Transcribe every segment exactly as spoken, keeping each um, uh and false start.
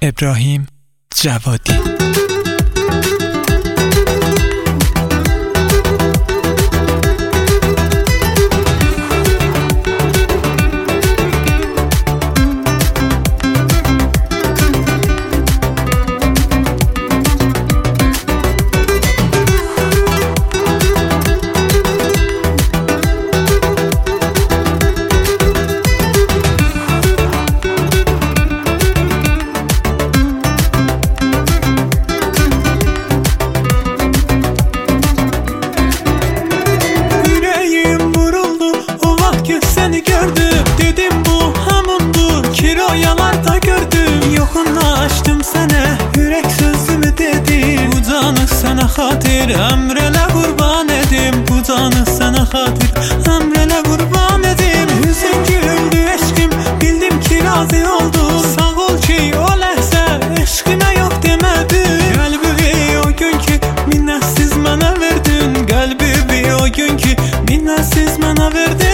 ابراهیم جوادی. Seni gördüm, dedim bu hamundur. Kiroyalarda gördüm, yoxunlaşdım sənə. Ürək sözümü dedim, bu canı sənə xatir, əmrələ qurban edim. Bu canı sənə xatir, əmrələ qurban edim. Üzün güldü eşkim, bildim ki razı oldu. Sağ ol ki o ləhzə eşqimə yox demədin. Qəlbimi o gün ki minnətsiz mənə verdin. Qəlbimi o gün ki minnətsiz mənə verdin.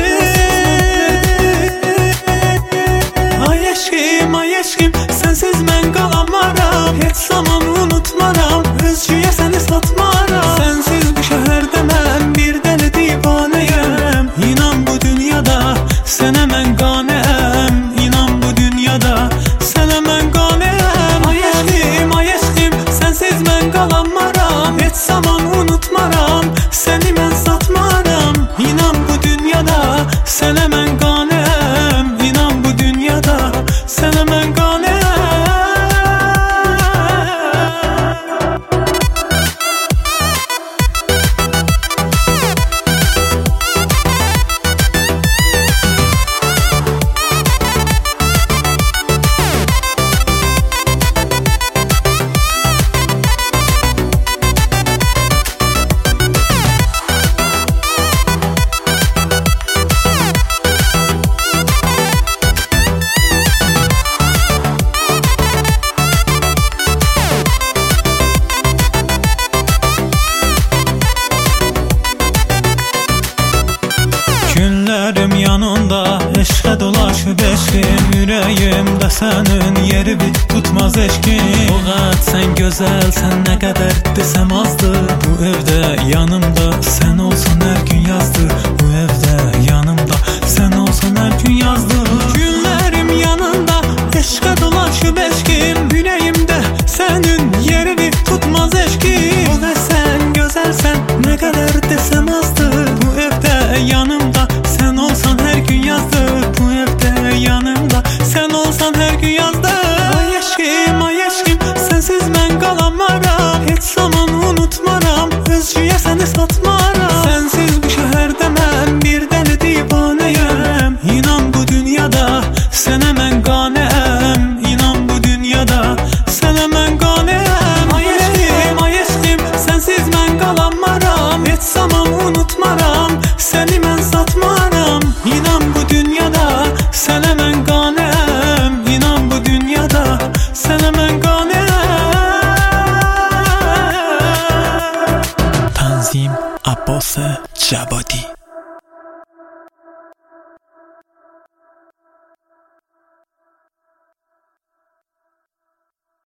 Sensiz mən qalamaram, heç zaman unutmaram. Özcüyə səni satmaram. Sensiz bu şəhərdə mən bir dəli divanəyəm. İnan bu dünyada sənə mən qanəyəm. İnan bu dünyada sənə mən qanəyəm. Ay eşqim, ay eşqim, sensiz mən qalamaram. Heç zaman unutmaram, səni mən satmaram. İnan bu dünyada sənə mən qanəyəm. İnan bu dünyada sənə mən qanəyəm. Günlərim yanında eşqə dolaşıb eşqim. Ürəyimdə sənin yeri bir tutmaz eşqim. O qat sən gözəlsən, nə qədər desəm azdır. Bu evdə yanımda sən olsan hər gün yazdır. Bu evdə yanımda sən olsan hər gün yazdır. Günlərim yanında eşqə dolaşıb eşqim. Ürəyimdə sənin yeri bir tutmaz eşqim. O qat sən gözəlsən, nə qədər desəm azdır. Bu evdə yanımda sen olsan her gün yazdır. Bu evde yanımda sen olsan her gün yazdır. Ay eşkim, ay eşkim, sensiz mən qalamaram. Heç zaman unutmaram, özcüyə səni satmaram. Sensiz bu şəhərdə mən bir dəli divanəyəm. İnan bu dünyada sənə mən qanəyəm. İnan bu dünyada sənə mən qanəyəm. Ay eşkim, ay eşkim, sensiz mən qalamaram. Heç zaman unutmaram, səni mən satmaram. İnan bu dünyada sənə mən qanəyəm. İnan bu dünyada sənə mən qanəyəm. Tanzim Abbas Cavadi.